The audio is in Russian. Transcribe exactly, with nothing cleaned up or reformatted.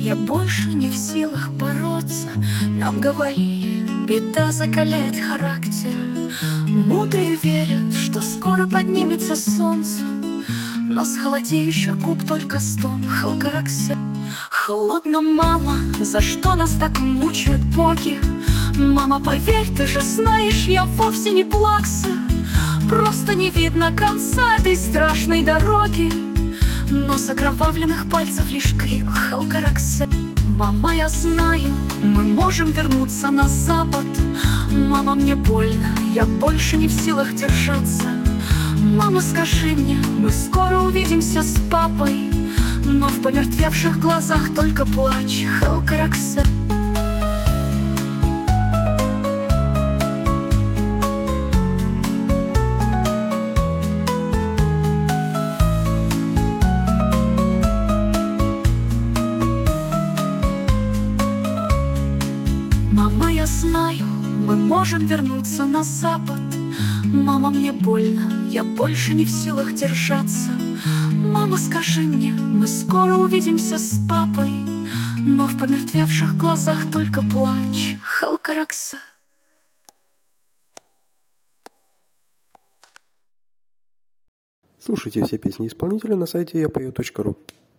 я больше не в силах бороться. Нам говорили, беда закаляет характер. Мудрые верят, что скоро поднимется солнце, но с холодеющих губ только стон Халкараксе. Холодно, мама, за что нас так мучают боги? Мама, поверь, ты же знаешь, я вовсе не плакса. Просто не видно конца этой страшной дороги, но с окровавленных пальцев лишь крик Халкараксе. Мама, я знаю, мы можем вернуться на запад. Мама, мне больно, я больше не в силах держаться. Мама, скажи мне, мы скоро увидимся с папой, но в помертвевших глазах только плач Халкараксе. Мама, я знаю, мы можем вернуться на запад. Мама, мне больно, я больше не в силах держаться. Мама, скажи мне, мы скоро увидимся с папой, но в помертвевших глазах только плач Халкараксе. Слушайте все песни исполнителя на сайте я пою точка ру.